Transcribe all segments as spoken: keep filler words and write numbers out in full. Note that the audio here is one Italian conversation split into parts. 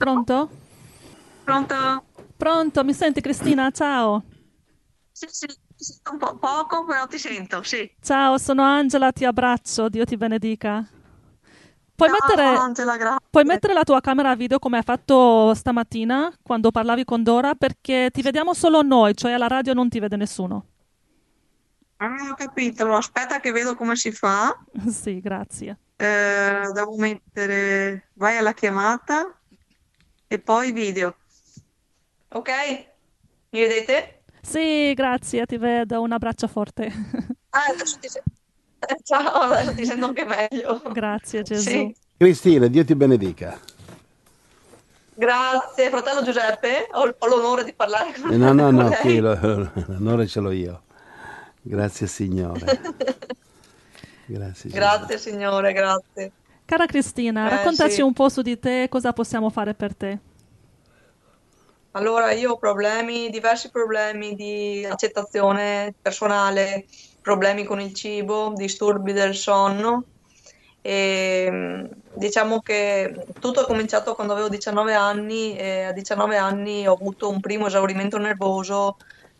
pronto? Pronto? Pronto, mi senti Cristina? Ciao. Sì, sì, ti sento un po' poco, però ti sento, sì. Ciao, sono Angela, ti abbraccio, Dio ti benedica. Puoi Ciao mettere, Angela, puoi grazie. mettere la tua camera video come hai fatto stamattina quando parlavi con Dora perché ti vediamo solo noi, cioè alla radio non ti vede nessuno. Ah, ho capito, aspetta che vedo come si fa. Sì, grazie. Eh, devo mettere, vai alla chiamata e poi video. Ok? Mi vedete? Sì, grazie, ti vedo, un abbraccio forte. Ah, adesso ti sento. Ciao, adesso ti sento anche meglio. Grazie Gesù. Sì, Cristina, Dio ti benedica. grazie. Fratello Giuseppe, ho, ho l'onore di parlare Eh, No, con, no, con no, qui lei. lo- l'onore ce l'ho io. Grazie Signore. Grazie Gesù. Grazie Signore, grazie. Cara Cristina, Eh raccontaci sì. un po' su di te, cosa possiamo fare per te. Allora, io ho problemi, diversi problemi di accettazione personale, problemi con il cibo, disturbi del sonno e mh, diciamo che tutto è cominciato quando avevo diciannove anni e a diciannove anni ho avuto un primo esaurimento nervoso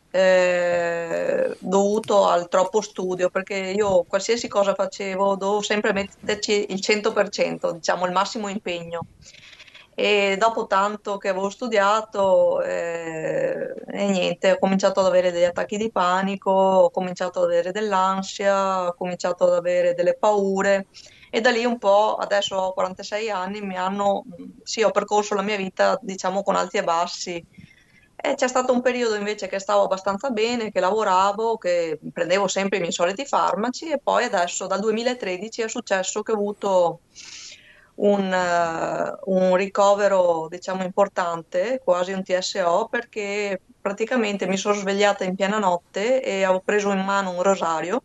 eh, dovuto al troppo studio, perché io qualsiasi cosa facevo dovevo sempre metterci il cento per cento, diciamo il massimo impegno. E dopo tanto che avevo studiato, eh, e niente, ho cominciato ad avere degli attacchi di panico, ho cominciato ad avere dell'ansia, ho cominciato ad avere delle paure e da lì un po', adesso ho quarantasei anni, mi hanno, sì, ho percorso la mia vita, diciamo, con alti e bassi. E c'è stato un periodo invece che stavo abbastanza bene, che lavoravo, che prendevo sempre i miei soliti farmaci e poi adesso dal duemilatredici è successo che ho avuto un, eh, un ricovero, diciamo, importante, quasi un T S O, perché praticamente mi sono svegliata in piena notte e ho preso in mano un rosario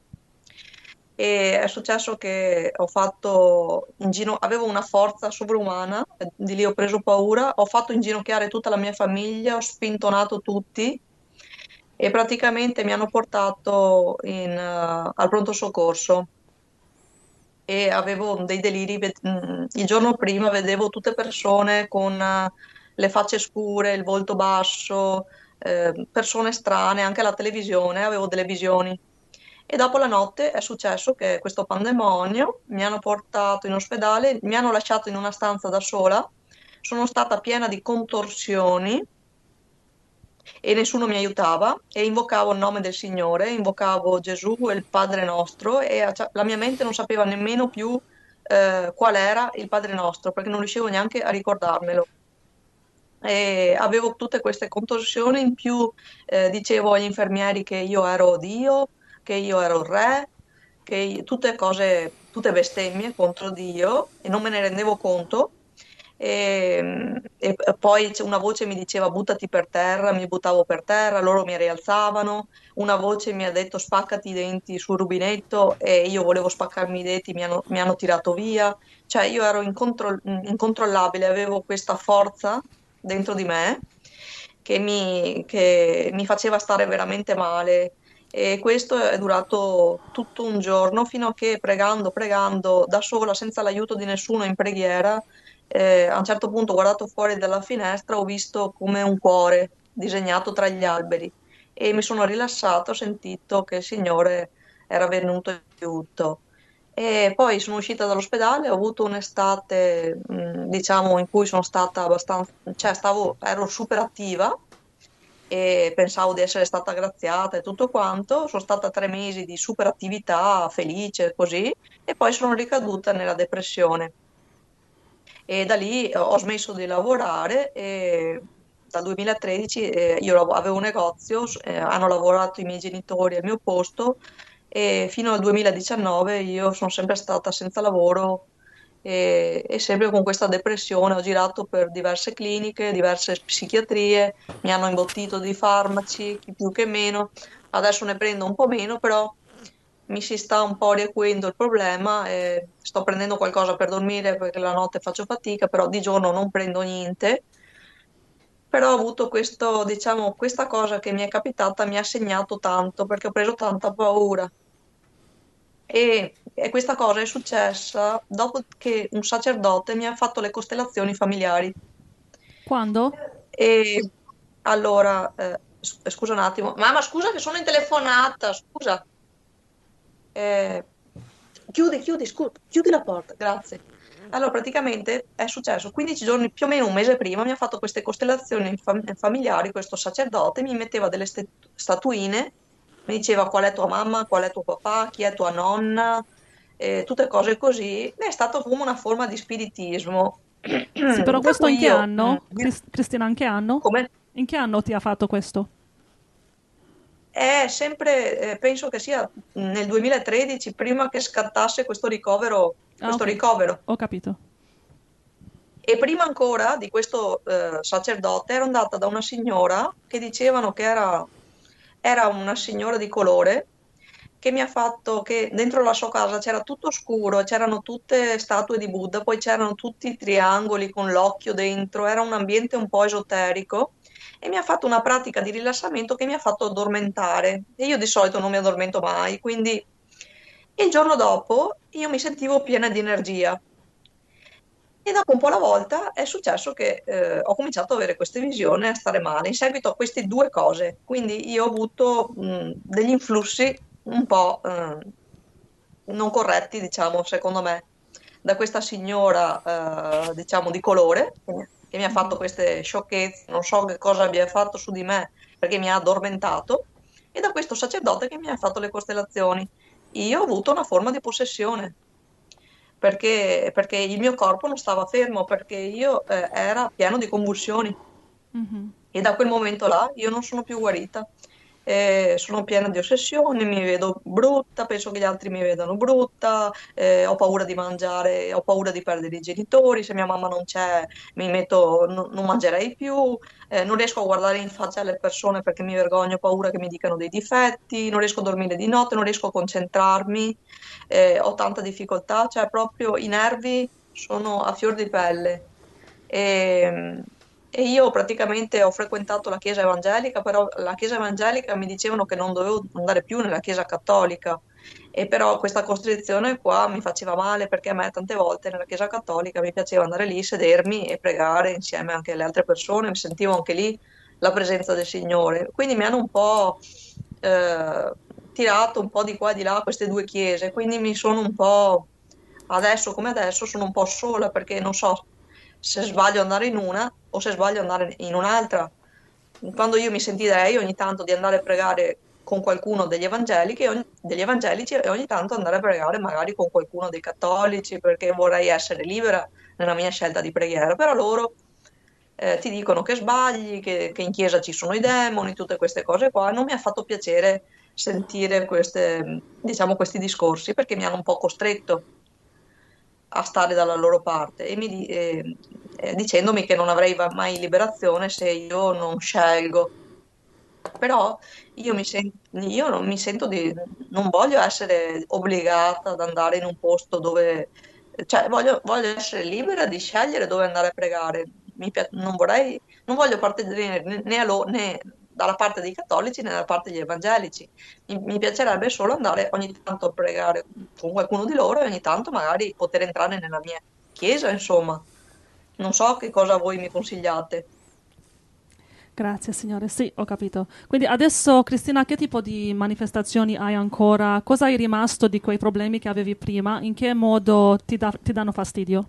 e è successo che ho fatto ingino- avevo una forza sovrumana, e di lì ho preso paura, ho fatto inginocchiare tutta la mia famiglia, ho spintonato tutti e praticamente mi hanno portato in, eh, al pronto soccorso e avevo dei deliri. ve- mm, Il giorno prima vedevo tutte persone con eh, le facce scure, il volto basso, eh, persone strane, anche alla televisione avevo delle visioni. E dopo la notte è successo che questo pandemonio mi hanno portato in ospedale, mi hanno lasciato in una stanza da sola, sono stata piena di contorsioni e nessuno mi aiutava e invocavo il nome del Signore, invocavo Gesù e il Padre nostro e a- cioè, la mia mente non sapeva nemmeno più eh, qual era il Padre nostro perché non riuscivo neanche a ricordarmelo. E avevo tutte queste contorsioni, in più eh, dicevo agli infermieri che io ero Dio, che io ero il re, che io- tutte cose, tutte bestemmie contro Dio e non me ne rendevo conto. E, e poi c'è- una voce mi diceva buttati per terra, mi buttavo per terra, loro mi rialzavano, una voce mi ha detto spaccati i denti sul rubinetto e io volevo spaccarmi i denti, mi hanno, mi hanno tirato via, cioè io ero incontro- incontrollabile, avevo questa forza dentro di me che mi, che mi faceva stare veramente male. E questo è durato tutto un giorno fino a che pregando, pregando da sola, senza l'aiuto di nessuno in preghiera, eh, a un certo punto ho guardato fuori dalla finestra, ho visto come un cuore disegnato tra gli alberi e mi sono rilassata, ho sentito che il Signore era venuto in aiuto. E poi sono uscita dall'ospedale, ho avuto un'estate, mh, diciamo, in cui sono stata abbastanza, cioè stavo, ero super attiva e pensavo di essere stata graziata e tutto quanto. Sono stata tre mesi di super attività, felice, così, e poi sono ricaduta nella depressione. E da lì ho ho smesso di lavorare e dal duemilatredici eh, io lav- avevo un negozio, s- eh, hanno lavorato i miei genitori al mio posto e fino al duemiladiciannove io sono sempre stata senza lavoro e, e sempre con questa depressione. Ho girato per diverse cliniche, diverse psichiatrie, mi hanno imbottito di farmaci, chi più che meno. Adesso ne prendo un po' meno, però mi si sta un po' riequendo il problema e sto prendendo qualcosa per dormire perché la notte faccio fatica, però di giorno non prendo niente. Però ho avuto questo, diciamo, questa cosa che mi è capitata mi ha segnato tanto perché ho preso tanta paura. E, e questa cosa è successa dopo che un sacerdote mi ha fatto le costellazioni familiari. Quando? E allora, eh, s- scusa un attimo, mamma, scusa che sono in telefonata, scusa. Eh, chiudi, chiudi, scusa, chiudi la porta, grazie. Allora, praticamente è successo quindici giorni, più o meno un mese prima, mi ha fatto queste costellazioni fam- familiari, questo sacerdote, mi metteva delle ste- statuine, mi diceva qual è tua mamma, qual è tuo papà, chi è tua nonna, eh, tutte cose così. È stato come una forma di spiritismo. Sì, però questo Dopo in che io, mm, anno? Cris- Cristina, in che anno? come In che anno ti ha fatto questo? è sempre, eh, penso che sia nel duemilatredici, prima che scattasse questo ricovero, Ah, questo ok, ricovero. ho capito. E prima ancora di questo eh, sacerdote ero andata da una signora che dicevano che era, era una signora di colore che mi ha fatto che dentro la sua casa c'era tutto scuro, c'erano tutte statue di Buddha, poi c'erano tutti i triangoli con l'occhio dentro, era un ambiente un po' esoterico e mi ha fatto una pratica di rilassamento che mi ha fatto addormentare. E io di solito non mi addormento mai, quindi il giorno dopo io mi sentivo piena di energia. E dopo un po' alla volta è successo che eh, ho cominciato ad avere queste visioni e a stare male in seguito a queste due cose. Quindi io ho avuto mh, degli influssi un po' eh, non corretti, diciamo, secondo me, da questa signora, eh, diciamo, di colore che mi, che mi ha fatto Mhm. queste sciocchezze, non so che cosa abbia fatto su di me perché mi ha addormentato, e da questo sacerdote che mi ha fatto le costellazioni. Io ho avuto una forma di possessione perché, perché il mio corpo non stava fermo, perché io eh, era pieno di convulsioni Mhm. e da quel momento là io non sono più guarita. Eh, sono piena di ossessioni, mi vedo brutta, penso che gli altri mi vedano brutta, eh, ho paura di mangiare, ho paura di perdere i genitori, se mia mamma non c'è mi metto, no- non mangerei più, eh, non riesco a guardare in faccia alle persone perché mi vergogno, ho paura che mi dicano dei difetti, non riesco a dormire di notte, non riesco a concentrarmi, eh, ho tanta difficoltà, cioè proprio i nervi sono a fior di pelle. E, e io praticamente ho frequentato la chiesa evangelica, però la chiesa evangelica mi dicevano che non dovevo andare più nella chiesa cattolica. E però questa costrizione qua mi faceva male perché a me tante volte nella chiesa cattolica mi piaceva andare lì, sedermi e pregare insieme anche alle altre persone, mi sentivo anche lì la presenza del Signore. Quindi mi hanno un po' eh, tirato un po' di qua e di là queste due chiese, quindi mi sono un po', adesso come adesso, sono un po' sola perché non so se sbaglio andare in una o se sbaglio andare in un'altra. Quando io mi sentirei ogni tanto di andare a pregare con qualcuno degli evangelici, e ogni- degli evangelici e ogni tanto andare a pregare magari con qualcuno dei cattolici perché vorrei essere libera nella mia scelta di preghiera, però loro eh, ti dicono che sbagli, che, che in chiesa ci sono i demoni, tutte queste cose qua. Non mi ha fatto piacere sentire queste, diciamo, questi discorsi perché mi hanno un po' costretto a stare dalla loro parte e mi di- e- e dicendomi che non avrei va- mai liberazione se io non scelgo. Però io mi, sen- io non mi sento di, non voglio essere obbligata ad andare in un posto dove, cioè voglio, voglio essere libera di scegliere dove andare a pregare. Mi pia- non vorrei, non voglio appartenere né, né a lo- né dalla parte dei cattolici né dalla parte degli evangelici. Mi, mi piacerebbe solo andare ogni tanto a pregare con qualcuno di loro e ogni tanto magari poter entrare nella mia chiesa, insomma. Non so che cosa voi mi consigliate. Grazie, Signore. Sì, ho capito. Quindi adesso, Cristina, che tipo di manifestazioni hai ancora? Cosa hai rimasto di quei problemi che avevi prima? In che modo ti, da- ti danno fastidio?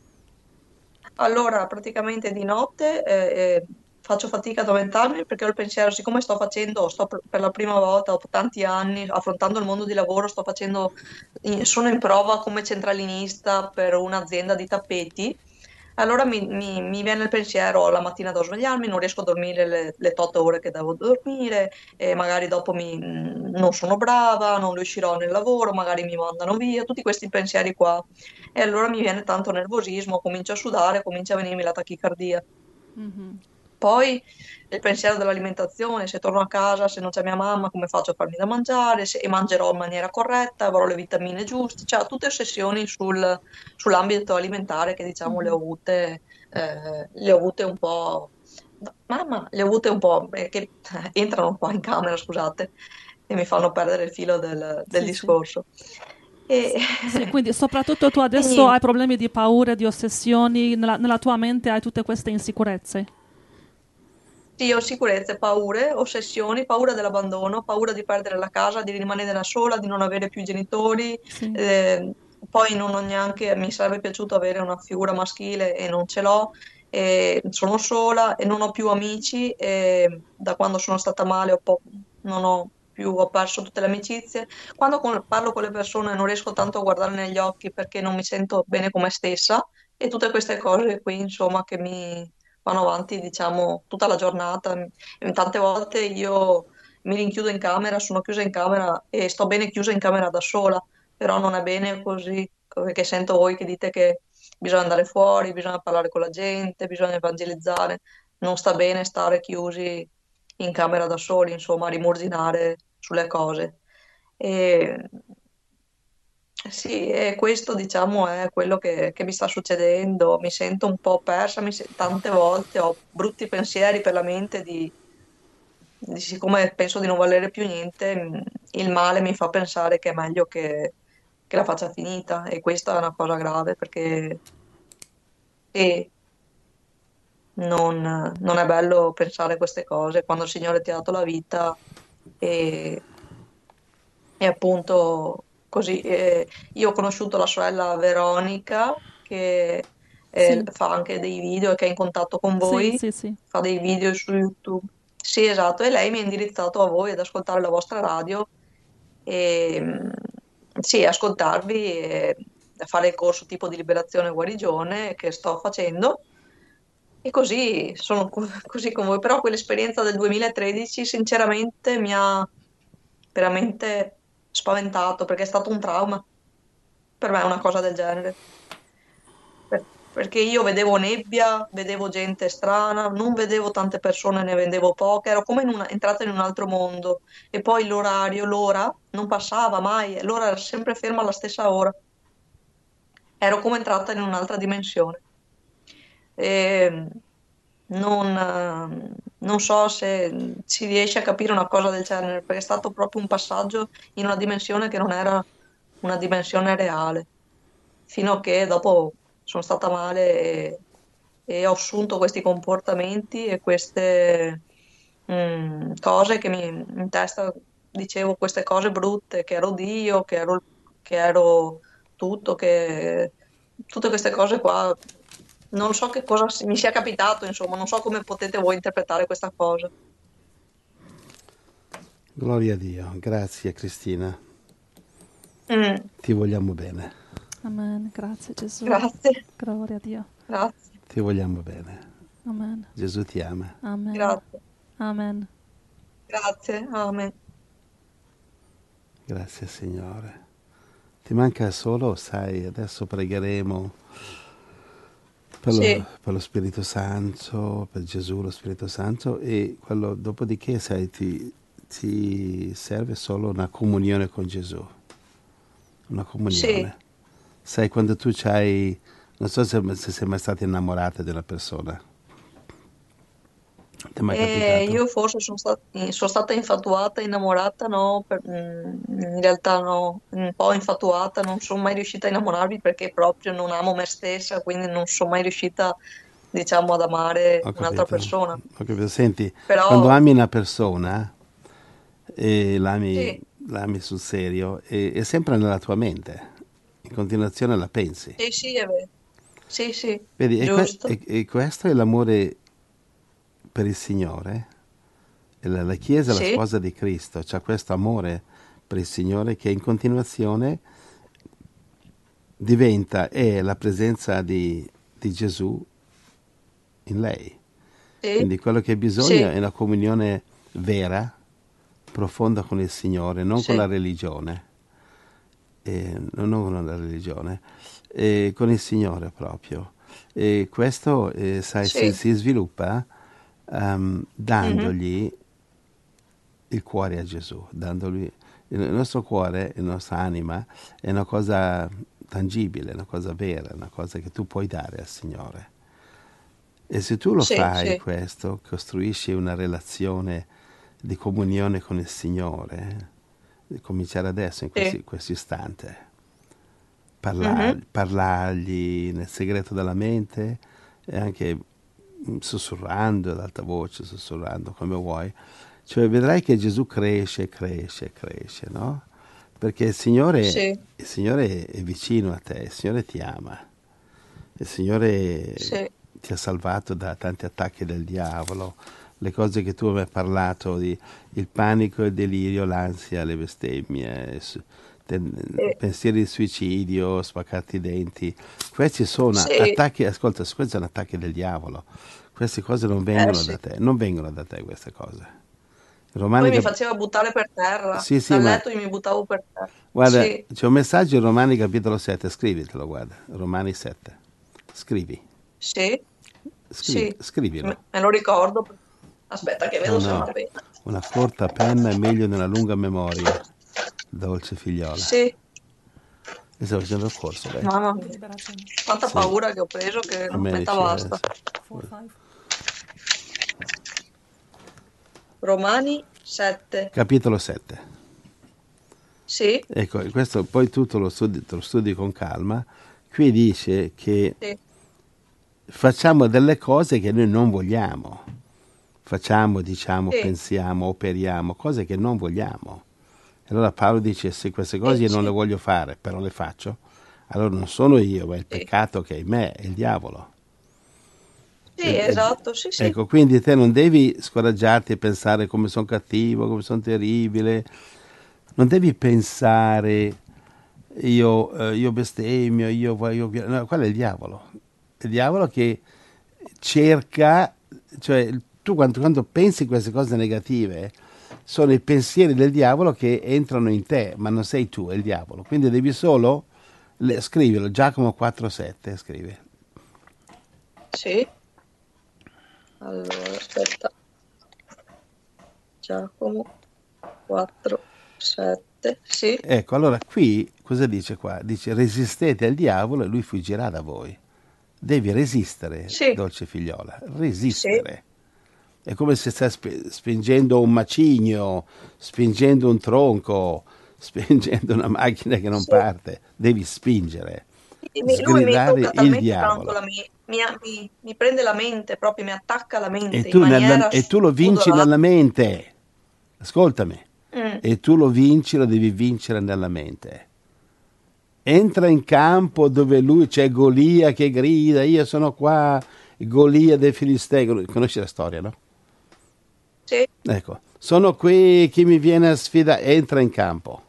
Allora, praticamente di notte eh, eh, faccio fatica ad addormentarmi perché ho il pensiero, siccome sto facendo, sto per per la prima volta dopo tanti anni affrontando il mondo di lavoro, sto facendo, in- sono in prova come centralinista per un'azienda di tappeti. Allora mi, mi- mi viene il pensiero la mattina devo svegliarmi, non riesco a dormire le, le otto ore che devo dormire, e magari dopo mi- non sono brava, non riuscirò nel lavoro, magari mi mandano via, tutti questi pensieri qua. E allora mi viene tanto nervosismo, comincio a sudare, comincia a venirmi la tachicardia. Mhm. Poi il pensiero dell'alimentazione, se torno a casa, se non c'è mia mamma, come faccio a farmi da mangiare, se e mangerò in maniera corretta, avrò le vitamine giuste, cioè tutte ossessioni sul- sull'ambito alimentare che diciamo le ho Mhm. avute, eh, le ho avute un po', mamma, le ho avute un po', eh, che entrano qua in camera, scusate, e mi fanno perdere il filo del del Sì, sì. discorso. E, Sì, quindi soprattutto tu e adesso niente. hai problemi di paure, di ossessioni, nella, nella tua mente hai tutte queste insicurezze. Sì, ho sicurezze, paure, ossessioni, paura dell'abbandono, paura di perdere la casa, di rimanere da sola, di non avere più genitori. Sì, eh, Poi non ho neanche, mi sarebbe piaciuto avere una figura maschile e non ce l'ho. E sono sola e non ho più amici. E da quando sono stata male ho po- non ho più, ho perso tutte le amicizie. Quando con- parlo con le persone non riesco tanto a guardare negli occhi perché non mi sento bene con me stessa. E tutte queste cose qui, insomma, che mi vanno avanti, diciamo, tutta la giornata. E tante volte io mi rinchiudo in camera, sono chiusa in camera e sto bene chiusa in camera da sola, però non è bene così, perché sento voi che dite che bisogna andare fuori, bisogna parlare con la gente, bisogna evangelizzare. Non sta bene stare chiusi in camera da soli, insomma, rimurginare sulle cose. E sì, e questo diciamo è quello che, che mi sta succedendo. Mi sento un po' persa, mi se- tante volte ho brutti pensieri per la mente di, di siccome penso di non valere più niente, mh, il male mi fa pensare che è meglio che, che la faccia finita e questa è una cosa grave perché sì, non, non è bello pensare queste cose quando il Signore ti ha dato la vita e, e appunto così. eh, io ho conosciuto la sorella Veronica che eh, sì, fa anche dei video e che è in contatto con sì, voi, sì, sì. fa dei video su YouTube. Sì, esatto, e lei mi ha indirizzato a voi ad ascoltare la vostra radio e mm, sì, ascoltarvi e fare il corso tipo di liberazione e guarigione che sto facendo. E così sono co- così con voi, però quell'esperienza del duemilatredici sinceramente mi ha veramente spaventato perché è stato un trauma per me una cosa del genere. Per- Perché io vedevo nebbia, vedevo gente strana, non vedevo tante persone, ne vedevo poche, ero come in una- entrata in un altro mondo. E poi l'orario, l'ora non passava mai, l'ora era sempre ferma alla stessa ora. Ero come entrata in un'altra dimensione. E non, eh, non so se si riesce a capire una cosa del genere, perché è stato proprio un passaggio in una dimensione che non era una dimensione reale, fino a che dopo sono stata male e, e ho assunto questi comportamenti e queste mm, cose che mi in testa dicevo queste cose brutte, che ero Dio, che ero, che ero tutto, che tutte queste cose qua, non so che cosa si- mi sia capitato, insomma, non so come potete voi interpretare questa cosa. Gloria a Dio. Grazie Cristina. Mm, Ti vogliamo bene. Amen. Grazie Gesù. grazie, Gloria a Dio. grazie, Ti vogliamo bene. Amen. Gesù ti ama. Amen. grazie, Amen. grazie, amen. Grazie Signore. Ti manca solo, sai, adesso pregheremo per lo, Sì, per lo Spirito Santo, per Gesù, lo Spirito Santo, e quello dopodiché, sai, ti, ti serve solo una comunione con Gesù, una sì. comunione. Sai, quando tu c'hai, non so se, se sei mai stata innamorata di una persona, ti è mai E capitato? io forse sono stat- sono stata infatuata, innamorata, no, per- mm, in realtà no, un po' infatuata, non sono mai riuscita a innamorarmi perché proprio non amo me stessa, quindi non sono mai riuscita, diciamo, ad amare Ho un'altra capito, persona. ho capito. Senti, quando Però ami una persona e l'ami, sì, l'ami sul serio, è, è sempre nella tua mente, in continuazione la pensi. sì, sì, è vero. Sì, sì, Vedi, e, que- giusto. e- e questo è l'amore per il Signore. E La, la Chiesa è la Sì, sposa di Cristo, c'ha questo amore per il Signore che in continuazione diventa, è la presenza di, di Gesù in lei. sì, Quindi quello che bisogna sì, è una comunione vera, profonda con il Signore, non con la sì, religione, eh, non con la religione, eh, con il Signore proprio. E questo, eh, sai, si, sì, si sviluppa ehm, mhm, dandogli il cuore a Gesù, dandogli il nostro cuore, la nostra anima è una cosa tangibile, una cosa vera, una cosa che tu puoi dare al Signore. E se tu lo sì, fai sì, questo, costruisci una relazione di comunione con il Signore, eh, cominciare adesso, in sì, questi- questo istante. parlar- Mhm. parlargli nel segreto della mente e anche mm, sussurrando ad alta voce, sussurrando come vuoi. Cioè vedrai che Gesù cresce, cresce, cresce, no? Perché il Signore, Sì, il Signore è vicino a te, il Signore ti ama, il Signore sì, ti ha salvato da tanti attacchi del diavolo, le cose che tu avevi parlato, di, il panico, il delirio, l'ansia, le bestemmie, su- te- sì, pensieri di suicidio, spaccarti i denti. Questi sono sì, attacchi, ascolta, questi sono attacchi del diavolo. Queste cose non eh vengono da sì. te, non vengono da te queste cose. Poi Romani mi cap- faceva buttare per terra. sì, sì, Dal ma letto io mi buttavo per terra. guarda, Sì, c'è un messaggio in Romani capitolo sette, scrivitelo, guarda, Romani sette. Scrivi, sì, scrivi, sì, scrivilo. me, me lo ricordo. Aspetta che No, vedo se ho no, una penna. una corta penna è meglio di una lunga memoria, dolce figliola. Sì, E sta facendo il corso lei? mamma Di mia. liberazione. Quanta Sì, paura che ho preso che a non me metta dice, eh, basta. sì. quattro cinque. Romani sette. Capitolo sette. Sì, Ecco, e questo poi tu te lo studi, te lo studi con calma. Qui dice che sì, facciamo delle cose che noi non vogliamo. Facciamo, diciamo, sì, pensiamo, operiamo, cose che non vogliamo. E allora Paolo dice, se queste cose sì, io non le sì, voglio fare, però le faccio, allora non sono io, ma è il sì. peccato che è in me, è il diavolo. Sì, Ed- ed- esatto, sì, sì. ecco, quindi te non devi scoraggiarti e pensare come sono cattivo, come sono terribile, non devi pensare io, eh, io bestemmio, io voglio... No, quello è il diavolo. È il diavolo che cerca, cioè tu quando, quando pensi queste cose negative, sono i pensieri del diavolo che entrano in te, ma non sei tu, è il diavolo. Quindi devi solo, le- scrivilo, Giacomo quattro sette, scrivi. Sì. Allora, aspetta. Giacomo quattro, sette. Sì, Ecco, allora qui cosa dice qua? Dice resistete al diavolo e lui fuggirà da voi. Devi resistere, sì, dolce figliola, sì, resistere. È come se stai sp- spingendo un macigno, spingendo un tronco, spingendo una macchina che non sì. parte. Devi spingere, Mi- Lui mi sgridare tocca il talmente tanto la diavolo. mente, mi, mi- mi prende la mente proprio, mi attacca la E mente in tu, nella- maniera e tu lo vinci spudorata. nella mente. Ascoltami. Mm, E tu lo vinci, lo devi vincere nella mente. Entra in campo dove lui c'è Golia che grida, io sono qua, Golia dei Filistei. Conosci la storia, no? sì, Ecco, sono qui, chi mi viene a sfidare, entra in campo.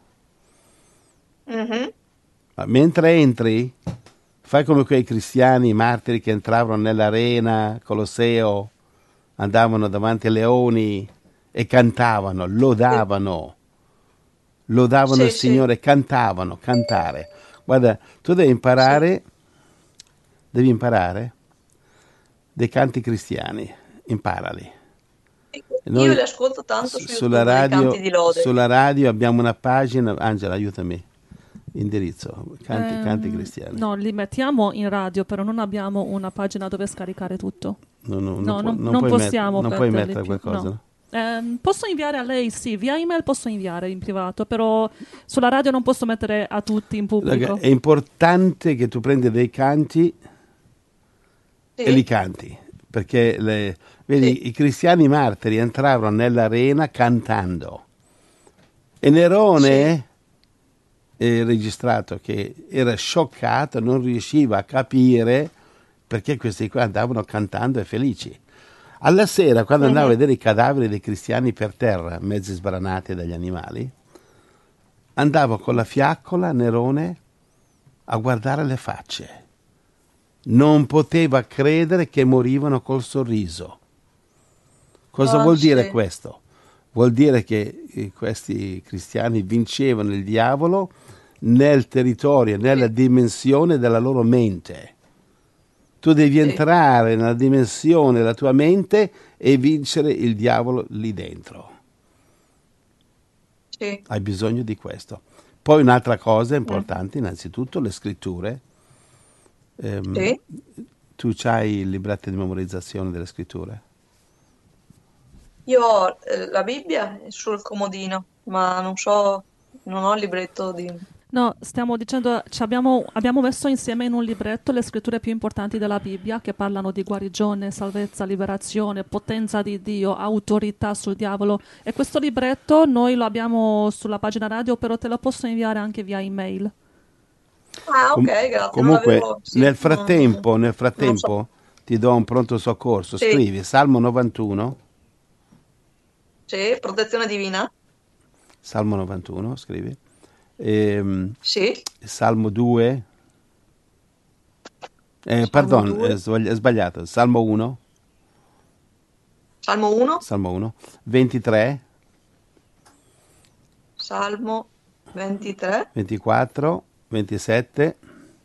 mhm, Ma mentre entri, fai come quei cristiani martiri che entravano nell'arena Colosseo, andavano davanti ai leoni e cantavano, sì, lodavano, lodavano il sì, sì, Signore, cantavano, cantare. Guarda, tu devi sì. imparare, devi imparare dei canti cristiani, imparali. E Io noi li ascolto tanto su- su sulla YouTube dei canti radio, di lode. sulla radio abbiamo una pagina, Angela, aiutami, indirizzo, canti, canti Ehm, cristiani. no, li mettiamo in radio, però non abbiamo una pagina dove scaricare tutto. Non, non- non No, pu- non, non non puoi met- possiamo non puoi perderli mettere più. qualcosa, No. no? Ehm, posso inviare a lei, sì, via email posso inviare in privato, però sulla radio non posso mettere a tutti in Raga, pubblico. è importante che tu prendi dei canti e li Sì, canti, perché le- sì, vedi, i cristiani martiri entravano nell'arena cantando e sì, Nerone è registrato che era scioccato, non riusciva a capire perché questi qua andavano cantando e felici. Alla sera, quando andavo a mhm, vedere i cadaveri dei cristiani per terra, mezzi sbranati dagli animali, andavo con la fiaccola, Nerone, a guardare le facce. Non poteva credere che morivano col sorriso. Cosa ah, vuol dire sì, questo? Vuol dire che eh, questi cristiani vincevano il diavolo nel territorio, nella sì, dimensione della loro mente. Tu devi sì, entrare nella dimensione della tua mente e vincere il diavolo lì dentro. sì, Hai bisogno di questo. Poi un'altra cosa mhm, importante, innanzitutto le scritture. Ehm, sì. tu hai il libretto di memorizzazione delle scritture? Io ho eh, la Bibbia sul comodino, ma non so, non ho il libretto di... No, stiamo dicendo, ci abbiamo, abbiamo messo insieme in un libretto le scritture più importanti della Bibbia che parlano di guarigione, salvezza, liberazione, potenza di Dio, autorità sul diavolo. E questo libretto noi lo abbiamo sulla pagina radio, però te lo posso inviare anche via email. Ah, ok, Com- grazie, non comunque, l'avevo, sì, nel non, frattempo, nel non lo so. frattempo ti do un pronto soccorso. Sì, Scrivi Salmo novantuno, sì, protezione divina, Salmo novantuno, scrivi. Ehm, sì, Salmo due, eh, Salmo pardon, due, è sbagli- è sbagliato. Salmo uno, Salmo uno, Salmo uno, ventitré, Salmo ventitré, ventiquattro, ventisette.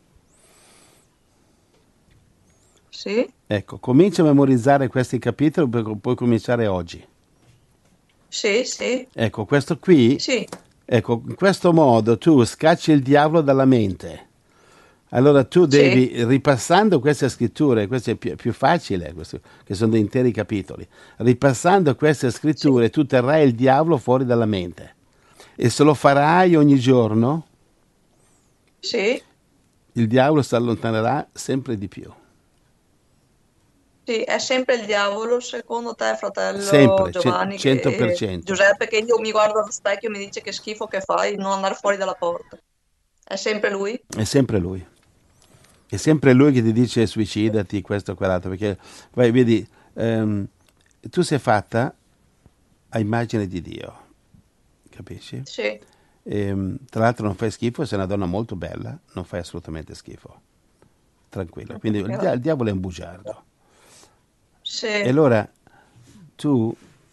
sì, Ecco, comincia a memorizzare questi capitoli perché puoi cominciare oggi. sì, sì, Ecco, questo qui, sì, ecco, in questo modo tu scacci il diavolo dalla mente. Allora tu sì, devi, ripassando queste scritture, questo è più, più facile, questo- che sono dei interi capitoli, ripassando queste sì, scritture tu terrai il diavolo fuori dalla mente. E se lo farai ogni giorno, sì, il diavolo si allontanerà sempre di più. sì, è sempre il diavolo, secondo te, fratello Sempre, ce- Giovanni, cento per che cento. Giuseppe, che io mi guardo allo specchio e mi dice che schifo che fai, non andare fuori dalla porta. È sempre lui? È sempre lui. È sempre lui che ti dice suicidati, questo o quell'altro, perché vai, vedi, ehm, tu sei fatta a immagine di Dio, capisci? Sì, Ehm, tra l'altro non fai schifo, sei una donna molto bella, non fai assolutamente schifo, tranquilla. Quindi il, dia- il grazie. diavolo è un bugiardo. E Sì, allora tu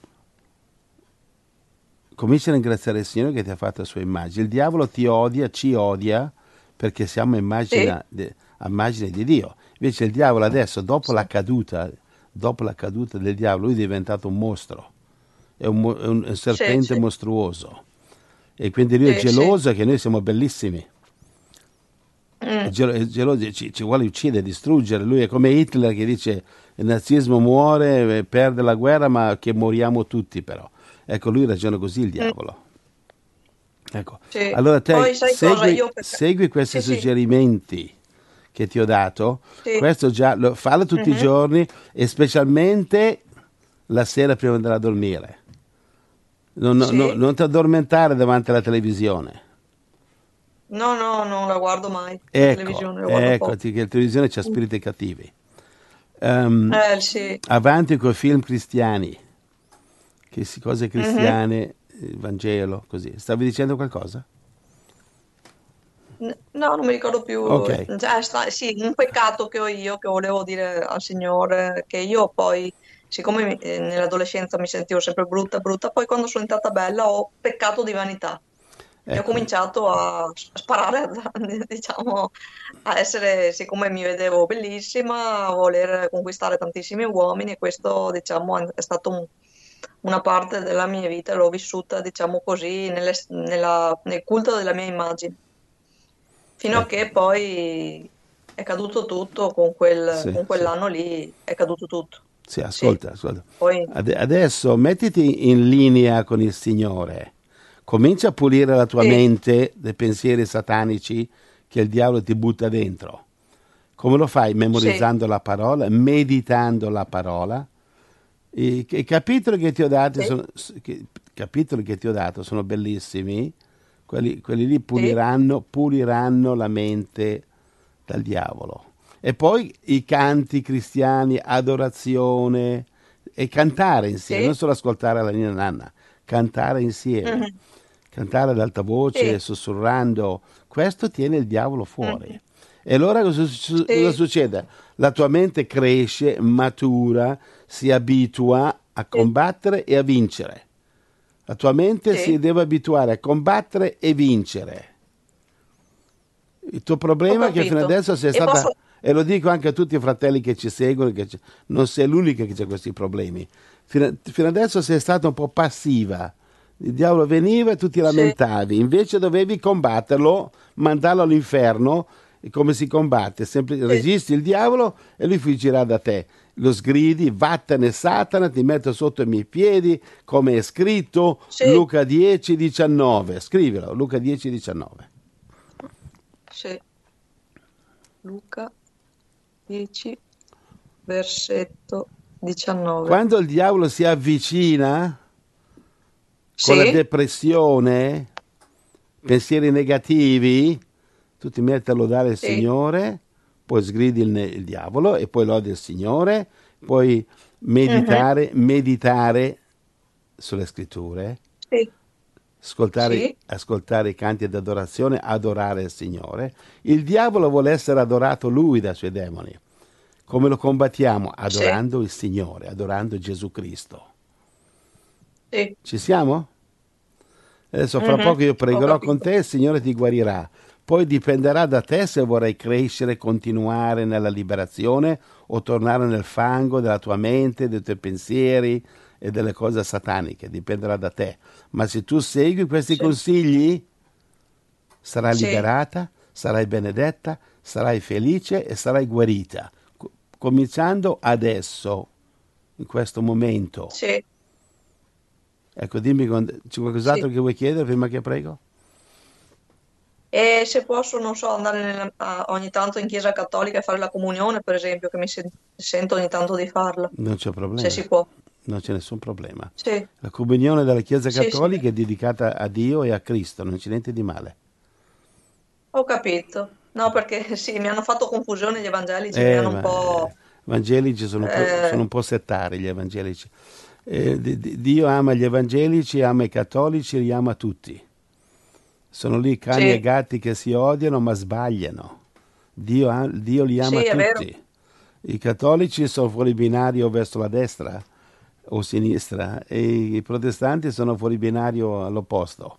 cominci a ringraziare il Signore che ti ha fatto a sua immagine. Il diavolo ti odia, ci odia, perché siamo a sì, immagine, de- a immagine di Dio. Invece il diavolo adesso, dopo sì, la caduta, dopo la caduta del diavolo, lui è diventato un mostro, è un, mo- è un- è un sì, serpente sì, mostruoso. E quindi lui è sì, sì. geloso che noi siamo bellissimi. È Mm, gelo- è geloso, ci, ci vuole uccidere, distruggere. Lui è come Hitler che dice il nazismo muore, eh, perde la guerra, ma che moriamo tutti però. Ecco, lui ragiona così il mm, diavolo. Ecco, sì. allora te Poi sai cosa? segui, Io perché... segui questi Sì, sì, suggerimenti che ti ho dato, sì, questo già lo, fallo tutti i mhm, giorni e specialmente la sera prima di andare a dormire. Non, non- non- sì. non ti addormentare davanti alla televisione. No, no, non la guardo mai, la Ecco, televisione, la guardo poco. eccoti che la televisione c'ha Mm. spiriti cattivi. Ehm, Eh, sì. avanti con i film cristiani, che si, cose Mhm. cristiane, il Vangelo, così. Stavi dicendo qualcosa? N- No, non mi ricordo più. Ok, Cioè, sta- sì, un peccato che ho io, che volevo dire al Signore, che io poi, siccome mi- eh, nell'adolescenza mi sentivo sempre brutta, brutta, poi quando sono diventata bella ho peccato di vanità. E ho ecco. cominciato a sparare, diciamo, a essere, siccome mi vedevo bellissima, a voler conquistare tantissimi uomini e questo, diciamo, è stato un- una parte della mia vita, l'ho vissuta, diciamo così, nelle- nella- nel culto della mia immagine, fino a Ecco, che poi è caduto tutto con quel, sì, con sì, quell'anno lì, è caduto tutto. sì, Sì, ascolta, ascolta. poi Ade- adesso mettiti in linea con il Signore. Comincia a pulire la tua sì, mente dai pensieri satanici che il diavolo ti butta dentro. Come lo fai? sì, Memorizzando la parola, meditando la parola. I, i capitoli che ti ho dato sì, sono, che- capitoli che ti ho dato sono bellissimi. Quelli, quelli lì sì, puliranno, puliranno la mente dal diavolo. E poi i canti cristiani, adorazione e cantare insieme, non sì, solo ascoltare la Nina Nanna, cantare insieme, mhm, cantare ad alta voce, sì, sussurrando, questo tiene il diavolo fuori. mhm, E allora cosa, su- cosa sì, succede? La tua mente cresce, matura, si abitua a sì, combattere e a vincere. La tua mente si sì, deve abituare a combattere e vincere. Il tuo ho problema è che fino capito. adesso sei E stata, posso... e lo dico anche a tutti i fratelli che ci seguono, che ci- non sei l'unica che ha questi problemi. Fino, fino adesso sei stata un po' passiva. Il diavolo veniva e tu ti Sì, lamentavi, invece dovevi combatterlo, mandarlo all'inferno. E come si combatte? Sempre, sì, resisti il diavolo e lui fuggirà da te. Lo sgridi, vattene Satana, ti metto sotto i miei piedi, come è scritto sì, Luca dieci diciannove. Scrivilo, Luca dieci diciannove. sì. Luca dieci, versetto diciannove. Quando il diavolo si avvicina con la Sì, depressione, pensieri negativi, tu ti metti a lodare il sì, Signore, poi sgridi il, ne- il diavolo e poi lodi il Signore, poi mhm, meditare, meditare sulle scritture, sì, ascoltare, sì, ascoltare i canti d'adorazione, adorare il Signore. Il diavolo vuole essere adorato lui dai suoi demoni. Come lo combattiamo? sì, Adorando il Signore, adorando Gesù Cristo. sì, Ci siamo? Adesso fra mhm, poco io ho pregherò con capito. te, il Signore ti guarirà. Poi dipenderà da te se vorrai crescere, continuare nella liberazione o tornare nel fango della tua mente, dei tuoi pensieri e delle cose sataniche. Dipenderà da te. Ma se tu segui questi Sì, consigli, sarai sì, liberata, sarai benedetta, sarai felice e sarai guarita. Co- Cominciando adesso, in questo momento. sì, Ecco, dimmi, con- c'è sì. qualcos'altro che vuoi chiedere prima che prego? E se posso, non so, andare nella- a- ogni tanto in chiesa cattolica e fare la comunione, per esempio, che mi sen- sento ogni tanto di farla, Non c'è se problema, si può. non c'è nessun problema. Sì, La comunione della Chiesa sì, sì, Cattolica è dedicata a Dio e a Cristo, non c'è niente di male. ho capito. No, perché sì, mi hanno fatto confusione gli evangelici, mi Eh, hanno un ma, eh, po'... evangelici sono, un po'- eh, sono un po' settari gli evangelici. Eh, di- di- Dio ama gli evangelici, ama i cattolici, li ama tutti. Sono lì cani e sì, gatti che si odiano ma sbagliano. Dio, ha- Dio li ama sì, è vero. tutti. I cattolici sono fuori binario verso la destra o sinistra e i protestanti sono fuori binario all'opposto.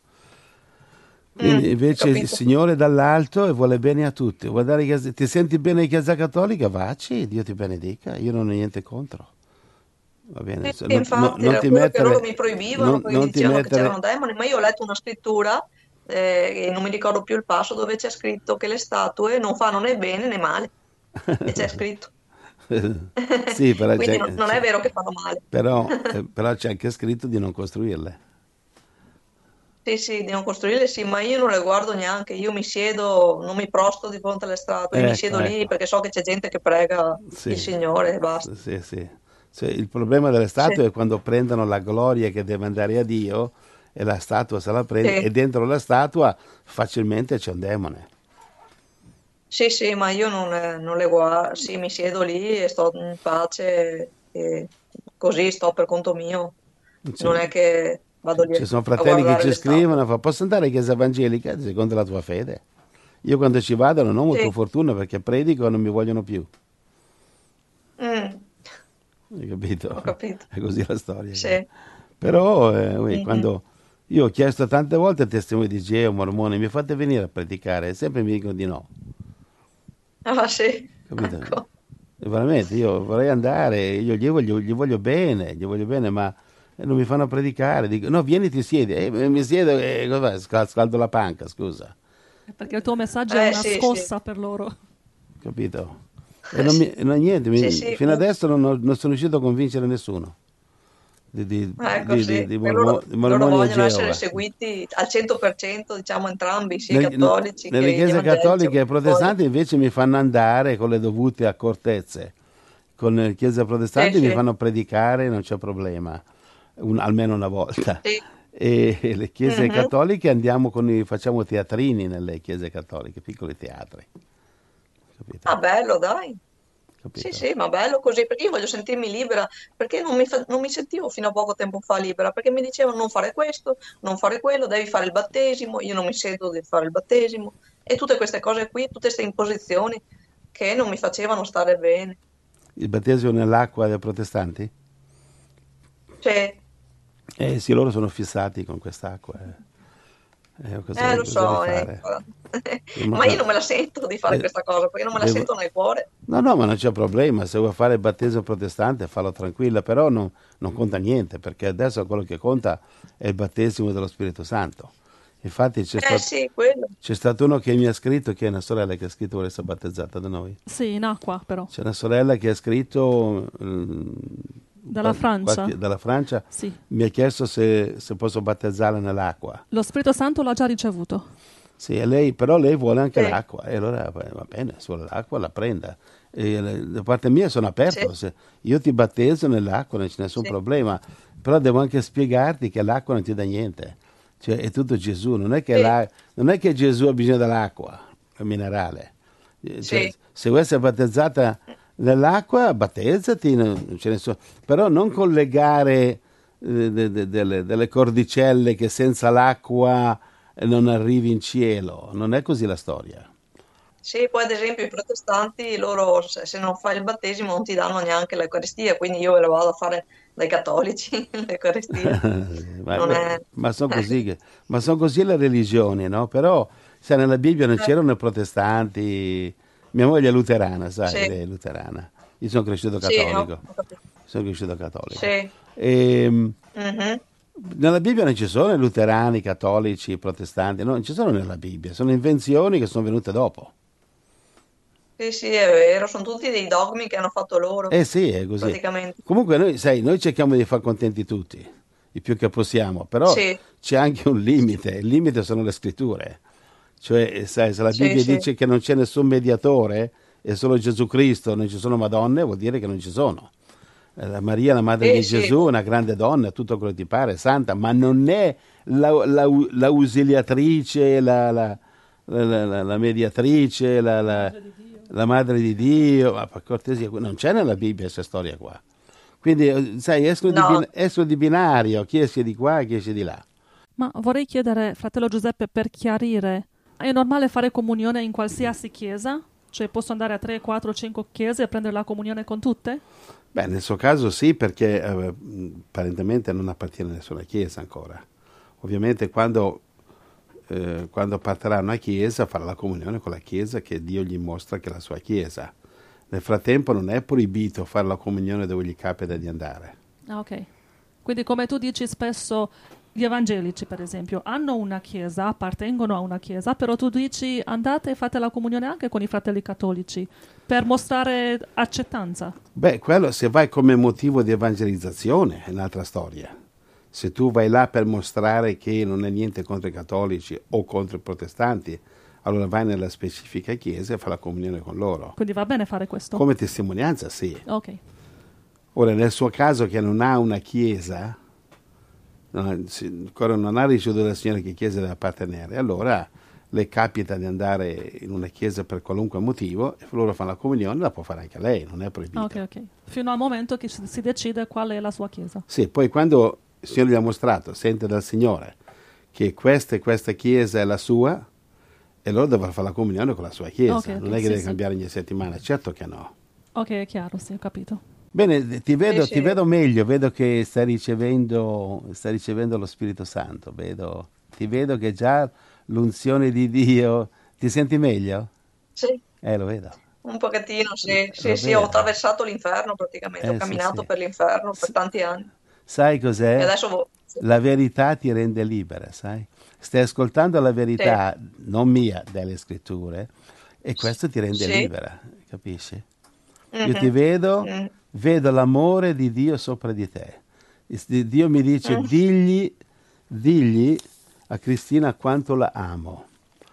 Mm, Quindi ho invece il capito. Signore è dall'alto e vuole bene a tutti. Guardare, che- ti senti bene in Chiesa Cattolica? Vacci, Dio ti benedica, io non ho niente contro. Va bene, Sì, se- sì, non, no- infatti non era ti quello che loro mi mettere, proibivano non, perché mi non ti dicevano che c'erano mettere, demoni, ma io ho letto una scrittura, eh, e non mi ricordo più il passo, dove c'è scritto che le statue non fanno né bene né male. E c'è scritto. sì, però Quindi non, c'è, non è c'è- vero che fanno male. però, eh, però c'è anche scritto di non costruirle. Sì, sì, di non costruirle sì, ma io non le guardo neanche, io mi siedo, non mi prosto di fronte alle statue, mi Ecco, siedo lì ecco. perché so che c'è gente che prega il Sì, Signore e basta. sì, sì. Cioè, il problema delle Sì, statue è quando prendono la gloria che deve andare a Dio e la statua se la prende sì, e dentro la statua facilmente c'è un demone. sì, sì, ma io non, eh, non le guardo, sì, mi siedo lì e sto in pace e così sto per conto mio, C'è- non è che vado lì Ci sono a fratelli che guardare ci le statue. scrivono, fa, posso andare in chiesa evangelica secondo la tua fede? Io quando ci vado non ho molta Sì, fortuna perché predico e non mi vogliono più. mm, Hai capito? ho capito. È così la storia qua. Sì, Però eh, ui, mhm. quando io ho chiesto tante volte a testimoni di Geo, mormoni, mi fate venire a predicare e sempre mi dicono di no. Ah, sì, Capito? ecco. E veramente io vorrei andare, io gli voglio, gli voglio bene, gli voglio bene, ma eh, non mi fanno predicare. Dico, no, vieni, ti siedi. E mi siedo e cosa fai? Scaldo la panca, scusa. Perché il tuo messaggio è Eh, una sì, sì, scossa per loro. Capito? E non mi, sì, e non niente, sì, mi- sì, fino uh, adesso non, ho- non sono riuscito a convincere nessuno di, di, eh, di, di, così. di E mormo- loro, di loro mormoni a vogliono essere Geova. seguiti al cento per cento, diciamo entrambi, sia i Nel- cattolici nelle che gli chiese evangelici. cattoliche e Vogliono. protestanti invece mi fanno andare con le dovute accortezze. Con le chiese Sì, protestanti mi sì, fanno predicare, non c'è problema, un- almeno una volta. sì. E le chiese Mhm. cattoliche andiamo con i, facciamo teatrini nelle chiese cattoliche, piccoli teatri. Ah, Capito? bello, dai. Sì, Capito? sì, ma bello così, perché io voglio sentirmi libera, perché non mi, fa- non mi sentivo fino a poco tempo fa libera, perché mi dicevano non fare questo, non fare quello, devi fare il battesimo, io non mi sento di fare il battesimo, e tutte queste cose qui, tutte queste imposizioni che non mi facevano stare bene. Il battesimo nell'acqua dei protestanti? Cioè, Eh sì, loro sono fissati con quest'acqua. Eh, Eh, cosa, eh, lo cosa vuoi so, eh, fare? ma io Ma- non me la sento di fare eh, questa cosa, perché non me la devo- sento nel cuore. No, no, ma non c'è problema. Se vuoi fare il battesimo protestante, fallo tranquilla, però non, non conta niente, perché adesso quello che conta è il battesimo dello Spirito Santo. Infatti c'è Eh stato, sì, quello. c'è stato uno che mi ha scritto, che è una sorella che ha scritto vuole essere battezzata da noi. Sì, in acqua però. C'è una sorella che ha scritto mm, Dalla Francia? qualche- dalla Francia, Sì. mi ha chiesto se, se posso battezzarla nell'acqua. Lo Spirito Santo l'ha già ricevuto. Sì, e lei, però lei vuole anche Sì, l'acqua, e allora va va bene, se vuole l'acqua la prenda. E le- da parte mia sono sì, aperto, se io ti battezzo nell'acqua non c'è nessun sì, problema, però devo anche spiegarti che l'acqua non ti dà niente, cioè è tutto Gesù, non è che, sì, la- non è che Gesù ha bisogno dell'acqua, è minerale. Eh, Cioè, sì, se vuoi essere battezzata nell'acqua, battezzati, non non c'è nessuno, però non collegare eh, de- de- delle, delle cordicelle che senza l'acqua eh, non arrivi in cielo, non è così la storia. sì, poi ad esempio i protestanti, loro se, se non fai il battesimo non ti danno neanche l'Eucaristia, quindi io ve la vado a fare dai cattolici, l'Eucaristia. ma, Non è... ma sono così, che- ma son così le religioni, no? Però, sai, nella Bibbia non Eh, c'erano i protestanti. Mia moglie è luterana, sai, sì, lei è luterana. Io sono cresciuto sì, ho, cattolico. ho capito. Sono cresciuto cattolico. Sì, E, mhm. nella Bibbia non ci sono i luterani, i cattolici, i protestanti, no, non ci sono nella Bibbia, sono invenzioni che sono venute dopo. Sì, sì, è vero, sono tutti dei dogmi che hanno fatto loro, Eh sì, è così. praticamente. Comunque noi, sai, noi cerchiamo di far contenti tutti, il più che possiamo, però Sì, c'è anche un limite, il limite sono le scritture. Cioè, sai, se la sì, Bibbia sì, dice che non c'è nessun mediatore, è solo Gesù Cristo, non ci sono madonne, vuol dire che non ci sono. Eh, la Maria, la madre sì, di sì, Gesù, è una grande donna, tutto quello che ti pare, è santa, ma non è la, la, la ausiliatrice, la, la, la, la- la- la mediatrice, la, la- Madre di Dio. la madre di Dio, ma per cortesia, non c'è nella Bibbia questa storia qua. Quindi, eh, sai, escono di, no, bin- escono di binario, chi esce di qua, chi esce di là. Ma vorrei chiedere, fratello Giuseppe, per chiarire, è normale fare comunione in qualsiasi chiesa? Cioè posso andare a tre, quattro, cinque chiese e prendere la comunione con tutte? Beh, nel suo caso sì, perché eh, mh, apparentemente non appartiene a nessuna chiesa ancora. Ovviamente quando, eh, quando partirà una chiesa farà la comunione con la chiesa che Dio gli mostra che è la sua chiesa. Nel frattempo non è proibito fare la comunione dove gli capita di andare. Ah, ok. Quindi come tu dici spesso, gli evangelici per esempio hanno una chiesa, appartengono a una chiesa, però tu dici andate e fate la comunione anche con i fratelli cattolici per mostrare accettanza. Beh, quello se vai come motivo di evangelizzazione è un'altra storia. Se tu vai là per mostrare che non è niente contro i cattolici o contro i protestanti, allora vai nella specifica chiesa e fai la comunione con loro. Quindi va bene fare questo? Come testimonianza, sì. Ok. Ora, nel suo caso che non ha una chiesa, non, si- ancora non ha ricevuto dal Signore che chiesa deve appartenere, allora le capita di andare in una chiesa per qualunque motivo e loro fanno la comunione, la può fare anche lei, non è proibita. Ok, ok. Fino al momento che si si decide qual è la sua chiesa. Sì, poi quando il Signore gli ha mostrato, sente dal Signore che questa e questa chiesa è la sua, e loro devono fare la comunione con la sua chiesa, Ok, ok, non è che sì, deve sì. cambiare ogni settimana, certo che no. Ok, è chiaro, sì, ho capito. Bene, ti vedo, sì, ti sì. vedo meglio, vedo che stai ricevendo, stai ricevendo lo Spirito Santo, vedo, ti vedo che già l'unzione di Dio, ti senti meglio? Sì, Eh, lo vedo, un pochettino, sì, lo sì, sì, ho vedo. attraversato l'inferno praticamente, ho Eh, sì, camminato sì. per l'inferno per S- tanti anni Sai e cos'è? adesso vo- sì, La verità ti rende libera, sai? Stai ascoltando la sì, verità, non mia, delle scritture, e questo ti rende sì, libera, capisci? Io ti mhm, vedo, mm, vedo l'amore di Dio sopra di te. Is- di- Dio mi dice, mm, digli, digli a Cristina quanto la amo.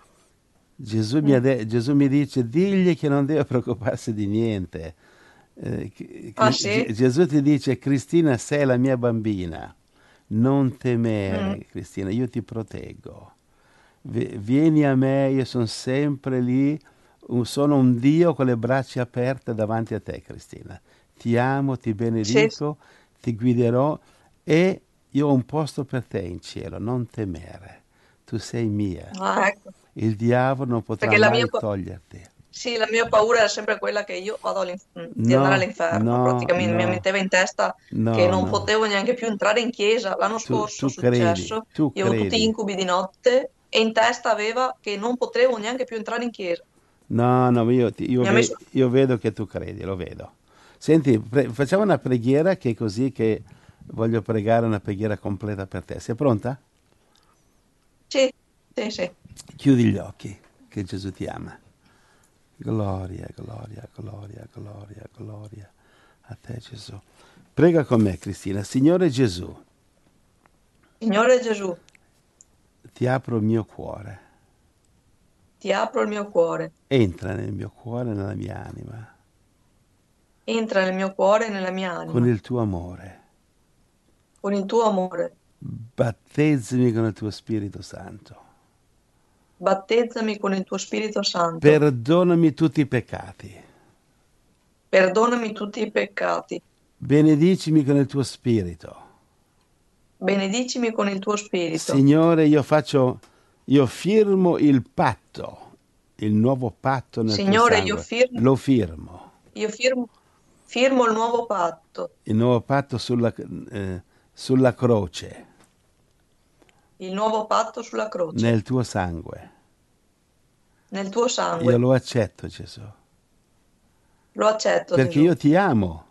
Gesù mi, ha mm. de- Gesù mi dice, digli che non deve preoccuparsi di niente. Eh, Cri- Ah Cri- Ge- sì? Gesù ti dice, Cristina, sei la mia bambina. Non Mm. temere, Cristina, io ti proteggo. V- vieni a me, io sono sempre lì, un- sono un Dio con le braccia aperte davanti a te, Cristina. Ti amo, ti Sì, benedico, ti guiderò e io ho un posto per te in cielo, non temere. Tu sei mia. ah, ecco, Il diavolo non potrà perché la mia, mai pa- toglierti. sì, la mia paura è sempre quella che io vado all'inf- mm, di andare No, all'inferno, no, praticamente mi no, metteva in testa che no, non no. potevo neanche più entrare in chiesa. L'anno Tu, scorso è tu credi, successo, tu io avevo tutti gli credi. incubi di notte e in testa aveva che non potevo neanche più entrare in chiesa. No, no, io, ti- io Mi ha ve- messo... io vedo che tu credi, lo vedo. Senti, pre- facciamo una preghiera che è così che voglio pregare una preghiera completa per te. Sei pronta? Sì, sì, sì. Chiudi gli occhi, che Gesù ti ama. Gloria, gloria, gloria, gloria, gloria a te Gesù. Prega con me, Cristina. Signore Gesù, Signore Gesù, ti apro il mio cuore. ti apro il mio cuore, entra nel mio cuore e nella mia anima, entra nel mio cuore e nella mia con anima, il tuo amore. con il tuo amore. Battezzami con il tuo Spirito Santo. Battezzami con il tuo Spirito Santo. Perdonami tutti i peccati. Perdonami tutti i peccati. Benedicimi con il tuo Spirito. Benedicimi con il tuo Spirito. Signore, io faccio, io firmo il patto, il nuovo patto nel Signore, tuo io sangue. firmo, Lo firmo. io firmo, firmo il nuovo patto, Il nuovo patto sulla, eh, sulla croce, il nuovo patto sulla croce, nel tuo sangue. nel tuo Io sangue. lo accetto, Gesù, Lo accetto, perché Gesù. io ti amo.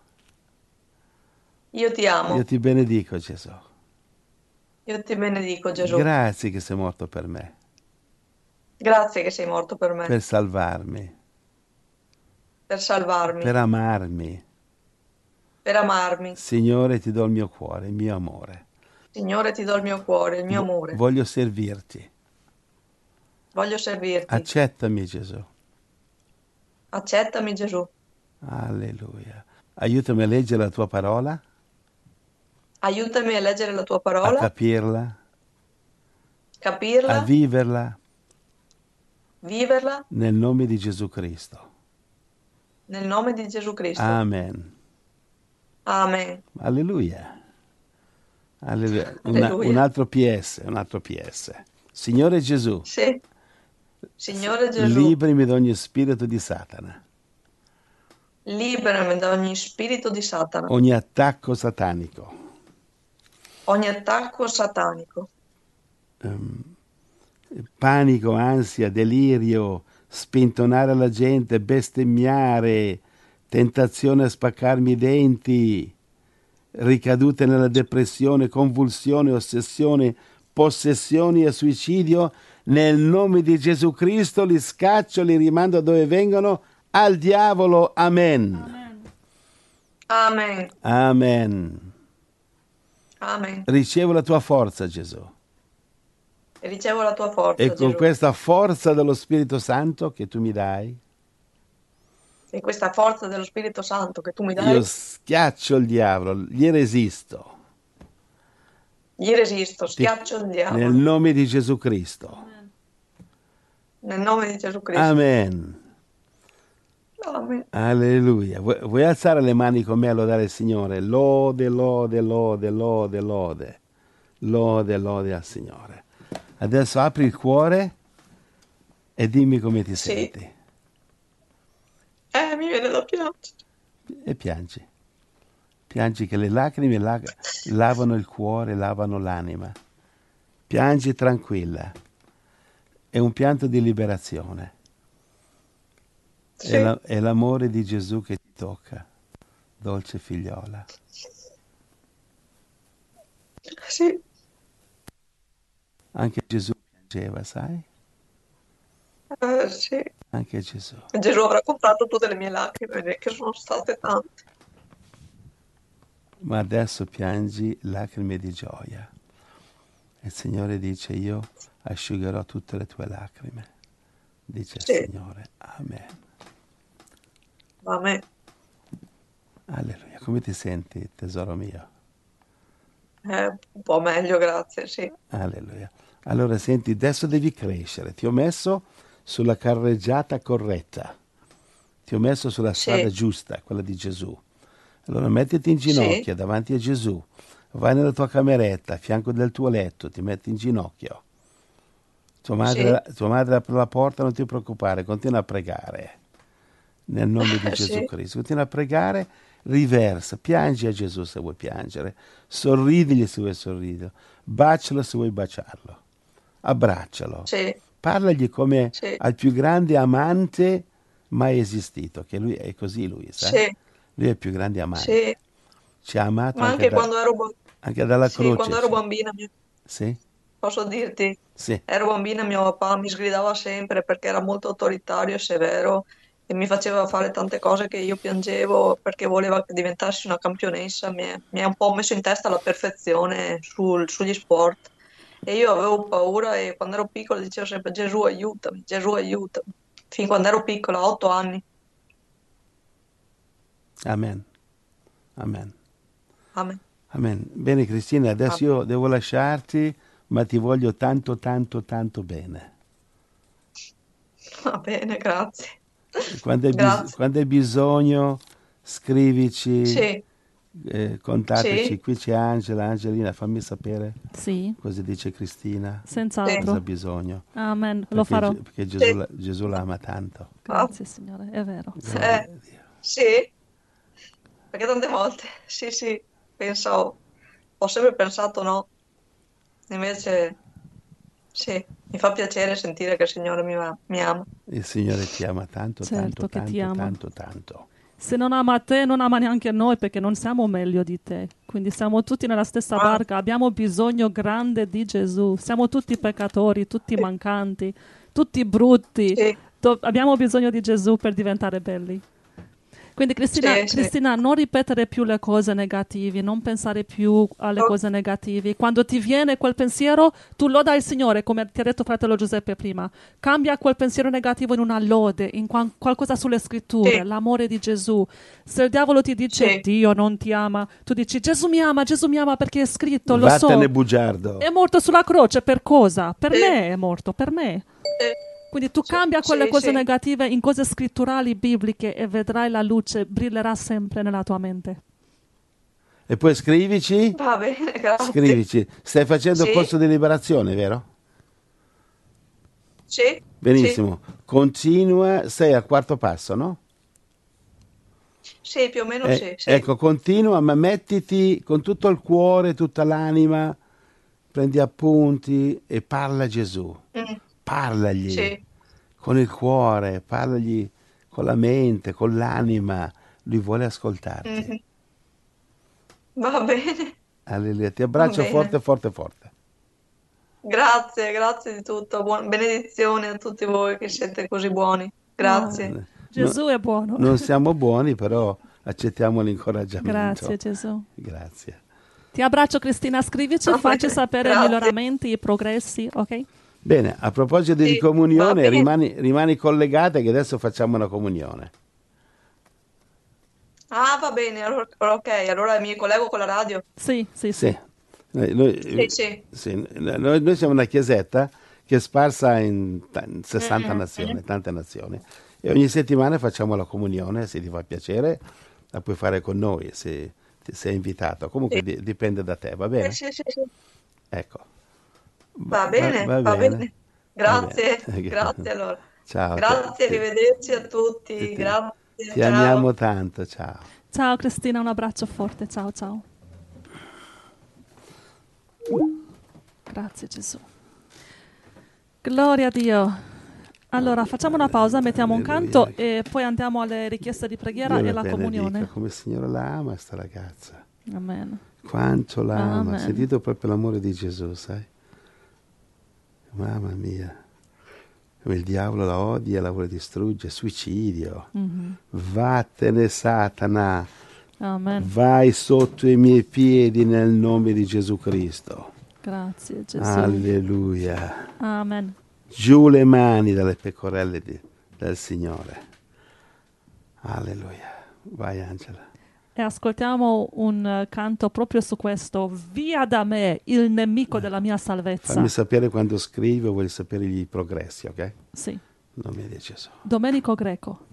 Io ti amo. Io ti benedico, Gesù. Io ti benedico, Gesù. Grazie che sei morto per me, Grazie che sei morto per me, per salvarmi, per salvarmi, per amarmi. per amarmi. Signore, ti do il mio cuore, il mio amore. Signore, ti do il mio cuore, il mio Vo- amore. Voglio servirti. Voglio servirti. Accettami, Gesù. Accettami, Gesù. Alleluia. Aiutami a leggere la tua parola, Aiutami a leggere la tua a parola, capirla, a capirla, viverla viverla nel nome di Gesù Cristo. nel nome di Gesù Cristo. Amen. Amen. Alleluia. Alleluia. Una- Alleluia. un altro P S, un altro P S. Signore Gesù, Sì. Signore Gesù, liberami da ogni spirito di Satana, liberami da ogni spirito di Satana, ogni attacco satanico, ogni attacco satanico, panico, ansia, delirio, spintonare la gente, bestemmiare, tentazione a spaccarmi i denti, ricadute nella depressione, convulsione, ossessione, possessioni e suicidio. Nel nome di Gesù Cristo li scaccio, li rimando dove vengono, al diavolo. Amen. Amen. Amen. Amen. Ricevo la tua forza, Gesù. E ricevo la tua forza, E con Gesù. questa forza dello Spirito Santo che tu mi dai, E questa forza dello Spirito Santo che tu mi dai, io schiaccio il diavolo, gli resisto. gli resisto, Ti- schiaccio il Nel diavolo. nome di Gesù Cristo. Nel nome di Gesù Cristo. Amen. Amen. Alleluia. Vuoi, vuoi alzare le mani con me a lodare il Signore? Lode, lode, lode, lode, lode. Lode, lode al Signore. Adesso apri il cuore e dimmi come ti Sì. senti. Eh, mi viene da piangere. E piangi. Piangi che le lacrime la- lavano il cuore, lavano l'anima. Piangi tranquilla. È un pianto di liberazione. Sì. È, la- è l'amore di Gesù che ti tocca, dolce figliola. Sì. Anche Gesù piangeva, sai? Eh, sì. Anche Gesù. Gesù avrà comprato tutte le mie lacrime, che sono state tante. Ma adesso piangi lacrime di gioia. Il Signore dice: io asciugherò tutte le tue lacrime. Dice il Sì. Signore. Amen. Amen. Alleluia. Come ti senti, tesoro mio? Eh, un po' meglio, grazie, sì. Alleluia. Allora senti, adesso devi crescere. Ti ho messo sulla carreggiata corretta. Ti ho messo sulla Sì. strada giusta, quella di Gesù. Allora mettiti in Sì. ginocchio davanti a Gesù. Vai nella tua cameretta, a fianco del tuo letto, ti metti in ginocchio. Tua madre, tua madre apre la porta, non ti preoccupare, continua a pregare. Nel nome di Gesù Sì. Cristo. Continua a pregare, riversa, piangi a Gesù se vuoi piangere, sorridigli se vuoi sorridere, bacialo se vuoi baciarlo, abbraccialo, Sì. parlagli come Sì. al più grande amante mai esistito, che lui è così, lui, sai? Sì. Lui è il più grande amante. Sì. Ci ha amato Ma anche, anche da- quando ero, ba- anche dalla sì, croce. quando ero ci- bambina, mi- Sì? posso dirti, Sì. ero bambina, mio papà mi sgridava sempre perché era molto autoritario e severo e mi faceva fare tante cose che io piangevo perché voleva che diventassi una campionessa. Mi, è- mi ha un po' messo in testa la perfezione sul- sugli sport E io avevo paura e quando ero piccola dicevo sempre Gesù aiutami, Gesù aiutami, fin quando ero piccola, a otto anni. Amen. Amen. Amen. Amen. Bene Cristina, adesso Amen. io devo lasciarti, ma ti voglio tanto, tanto, tanto bene. Va bene, grazie. Quando hai, bis- Grazie. quando hai bisogno, scrivici, Sì, eh, contattaci. sì, Qui c'è Angela. Angelina, fammi sapere Sì, cosa dice Cristina, sì, cosa ha senz'altro. bisogno. Amen, lo Perché, farò. Ge- perché Gesù, sì. la, Gesù la ama tanto. Ah, Grazie, Signore, è vero. Sì. Gloria eh, a Dio. sì, perché tante volte, sì, sì, penso, ho sempre pensato no, invece sì, mi fa piacere sentire che il Signore mi, va- mi ama. Il Signore ti ama tanto, tanto, Certo che ti tanto, ama. tanto, tanto. Se non ama te, non ama neanche noi perché non siamo meglio di te. Quindi siamo tutti nella stessa Ah, barca, abbiamo bisogno grande di Gesù. Siamo tutti peccatori, tutti sì, mancanti, tutti brutti. sì, Do- abbiamo bisogno di Gesù per diventare belli. Quindi Cristina, sì, sì. Cristina, non ripetere più le cose negative, non pensare più alle Oh, cose negative. Quando ti viene quel pensiero, tu loda il Signore, come ti ha detto fratello Giuseppe prima. Cambia quel pensiero negativo in una lode, in qua- qualcosa sulle scritture, sì, l'amore di Gesù. Se il diavolo ti dice sì, Dio non ti ama, tu dici Gesù mi ama, Gesù mi ama perché è scritto, lo Vattene so. bugiardo. È morto sulla croce per cosa? Per sì, me è morto, per me. sì, Quindi tu sì, cambia quelle sì, cose sì. negative in cose scritturali bibliche e vedrai la luce, brillerà sempre nella tua mente. E poi scrivici, Va bene, grazie. scrivici. Stai facendo il Sì, corso di liberazione, vero? sì, sì, Benissimo. Continua, sei al quarto passo, no? sì, più o meno Eh, sì, sì. ecco, continua, ma mettiti con tutto il cuore, tutta l'anima, prendi appunti e parla a Gesù. Mm, Parlagli sì, con il cuore, parlagli con la mente, con l'anima. Lui vuole ascoltarti. mhm. Va bene, Alleluia. Ti va abbraccio bene. forte, forte, forte. Grazie, grazie di tutto. Buon- benedizione a tutti voi che siete così buoni. Oh, Grazie. No- Gesù è buono. non siamo buoni, però accettiamo Grazie l'incoraggiamento. Gesù. Grazie. Ti abbraccio Cristina, scrivici, Va facci bene, sapere i grazie. miglioramenti, i progressi, ok? Bene, a proposito di Sì, va comunione, bene. rimani, rimani collegata che adesso facciamo una comunione. Ah, va bene. Allora, ok, allora mi collego con la radio. Sì, sì, Sì. sì. Noi, Sì, noi- sì. sì, noi- noi siamo una chiesetta che è sparsa in ta- in sessanta Mm, mm. nazioni, tante nazioni, e ogni settimana facciamo la comunione, se ti fa piacere la puoi fare con noi, se ti sei invitato. Comunque Sì, di- dipende da te, va sì, bene? sì, sì, sì. Ecco, va, Va va- bene, va va bene, bene. va bene. Grazie, grazie allora. Ciao, ti, Grazie, ti- arrivederci a ti- tutti. ti- Grazie, ti amiamo ciao. tanto, ciao. Ciao Cristina, un abbraccio forte, ciao ciao. Grazie Gesù. Gloria a Dio. Allora, facciamo una pausa, mettiamo un canto Alleluia. e poi andiamo alle richieste di preghiera Dio e la la benedica, comunione. come il Signore la ama sta ragazza. Amen. Quanto la ama, Amen. sentito proprio l'amore di Gesù, sai? Mamma mia, come il diavolo la odia, la vuole distruggere, suicidio. Mhm. Vattene Satana, Amen. vai sotto i miei piedi nel nome di Gesù Cristo. Grazie Gesù. Alleluia. Amen. Giù le mani dalle pecorelle di- del Signore. Alleluia. Vai Angela. E ascoltiamo un eh, canto proprio su questo. Via da me il nemico della mia salvezza. Fammi sapere quando scrivi o vuoi sapere i progressi, ok? Sì. Non mi dice Gesù. Domenico Greco.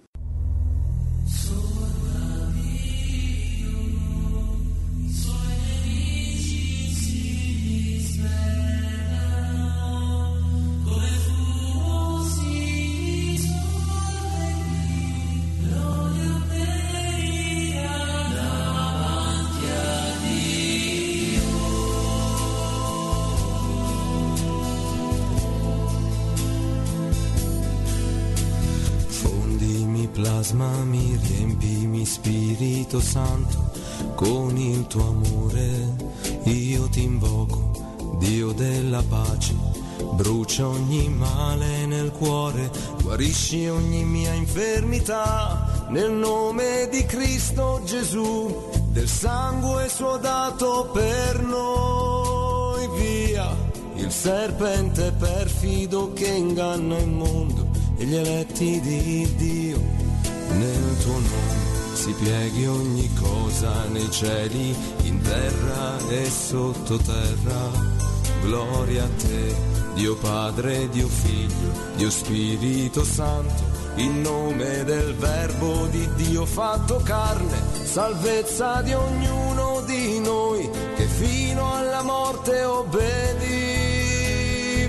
Fondimi, plasmami, riempimi Spirito Santo con il tuo amore. Io ti invoco, Dio della pace, brucia ogni male nel cuore, guarisci ogni mia infermità nel nome di Cristo Gesù, del sangue suo dato per noi. Via, il serpente perfido che inganna il mondo e gli eletti di Dio. Nel tuo nome si pieghi ogni cosa nei cieli, in terra e sottoterra. Gloria a te, Dio Padre, Dio Figlio, Dio Spirito Santo, in nome del Verbo di Dio fatto carne, salvezza di ognuno di noi che fino alla morte obbedì.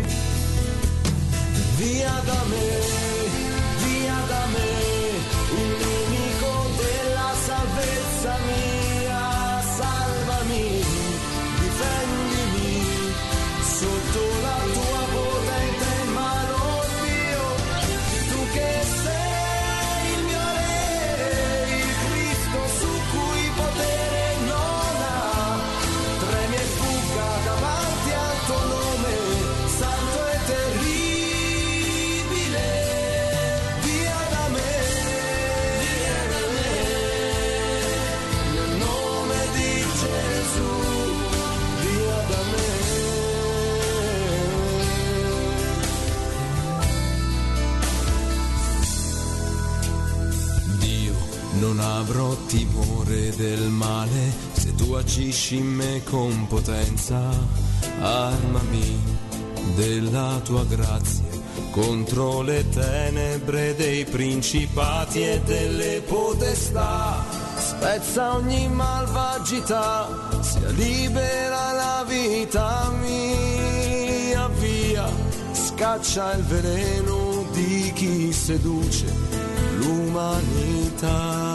Via da me, via da me, il nemico della salvezza mia, salvami, difendimi, sotto la tua potente mano, Dio, tu che sei il mio Re, il Cristo su cui potere non ha, tremi e fugga davanti al tuo nome, santo e terribile. Via da me, via da me, nel nome di Gesù, via da me. Non avrò timore del male se tu agisci in me con potenza. Armami della tua grazia contro le tenebre dei principati e delle potestà. Spezza ogni malvagità, sia libera la vita mia. Via, scaccia il veleno di chi seduce l'umanità.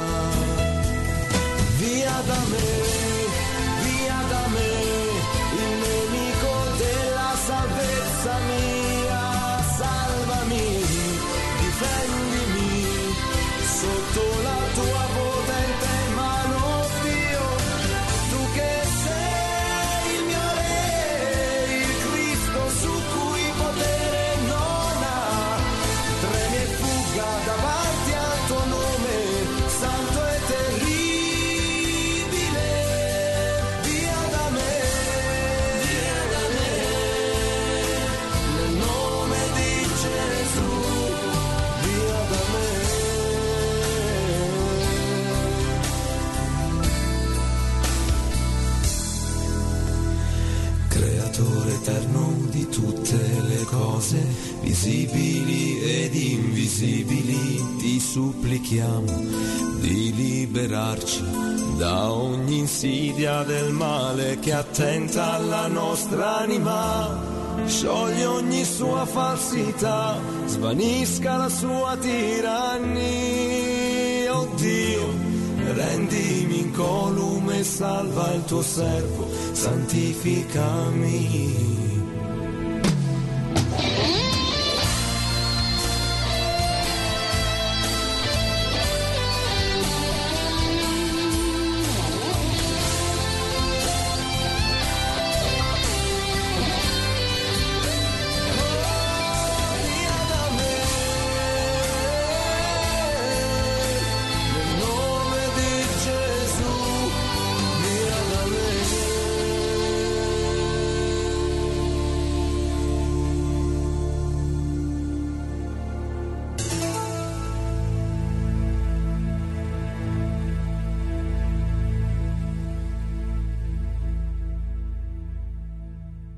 Via da me, via da me, il nemico della salvezza mia, salvami, difendimi, sotto la tua potente mano, Dio, tu che sei il mio Re, il Cristo su cui potere non ha, tremi e fugga davanti al tuo nome, santo e terribile. Via da me, via da me, nel nome di Gesù, via da me. Creatore eterno di tutte le cose, visibili ed invisibili, ti supplichiamo di liberarci da ogni insidia del male che attenta alla nostra anima. Sciogli ogni sua falsità, svanisca la sua tirannia. Oh Dio, rendimi incolume, salva il tuo servo, santificami.